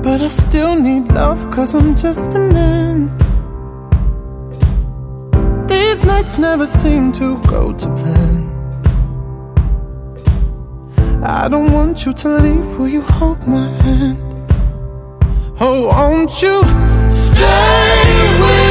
but I still need love, 'cause I'm just a man. These nights never seem to go to plan. I don't want you to leave, will you hold my hand? Oh, won't you stay with